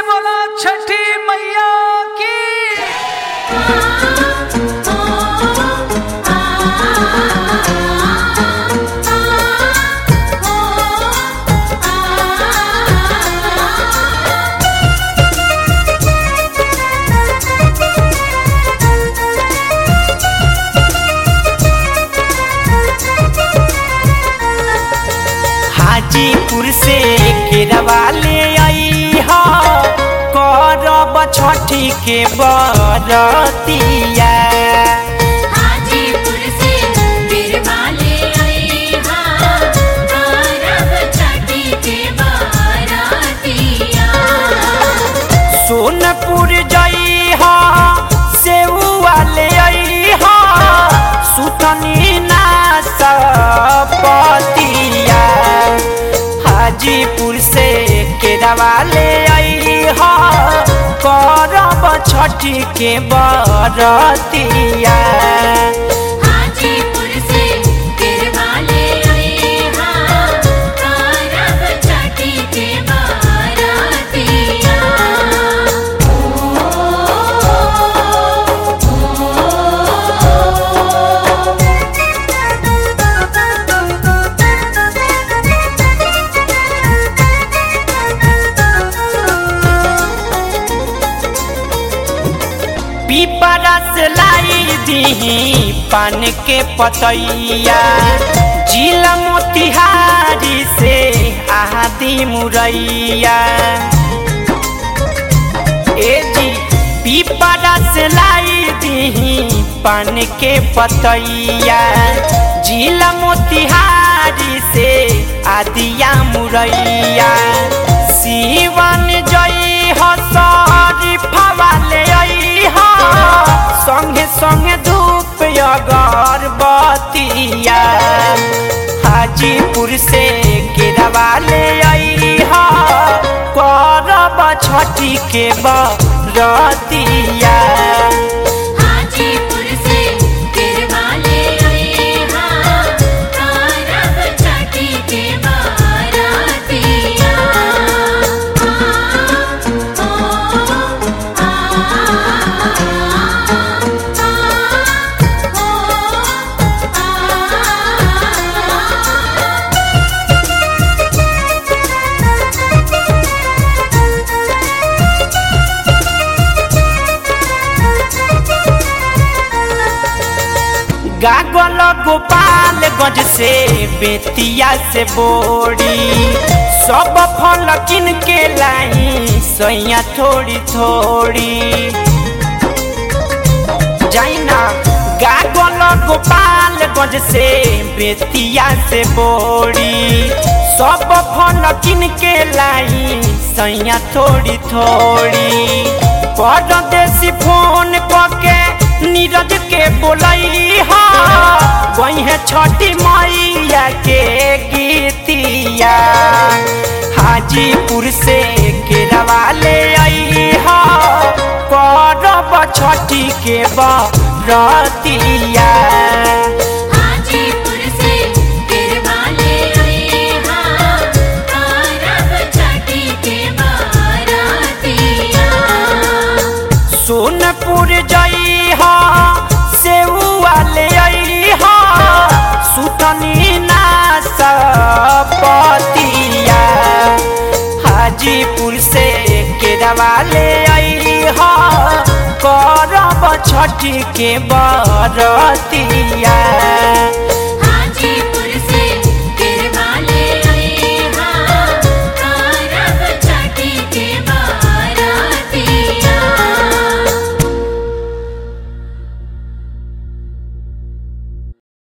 बोला छठी मैया की। हाजीपुर से केरवा ले आई हा करब छठी के बरतिया। हाजीपुर से केरवा ले आई हा करब छठी के बरतिया। सोनपुर जई हा सेउआ ले आई हा सुथनी ना सपतिया। हाजीपुर से केरवा ले आई हा करब छठी के बरतिया। हाजीपुर से केरवा ले आई हा करब छठी के बरतिया। पीपरा से लाई दी पान के पतैया। जिला मोतिहारी से आदि मुरैया। ए जी पीपरा से लाई दी पान के पतैया। जिला मोतिहारी से आदिया मुरैया। सीवन जई हसरी फवाले संगे संगे धूप अगरबत्तिया। हाजीपुर से केरवा ले आई हा करब छठी के बरतिया। हाजीपुर से केरवा ले आई हा करब छठी के बरतिया। गागल गोपालगंज से बेतिया से बोरी सब फल किन के लाई सैया थोड़ी थोड़ी। जाइना गागल गोपालगंज से बेतिया से बोरी सब फल किन के लाई सैया थोड़ी थोड़ी। परदेसी फोन करके नीरज के बोलई हा वही है छठी मैया के गीतिया। हाजीपुर से केरवा ले आई हा करब छठी के बरतिया। हाजीपुर से केरवा ले आई हा करब छठी के बरतिया। सोनपुर जई हा सेउआ ले आई हा सुथनी ना सपतिया। हाजीपुर से केरवा ले आई हा करब छठी के बरतिया।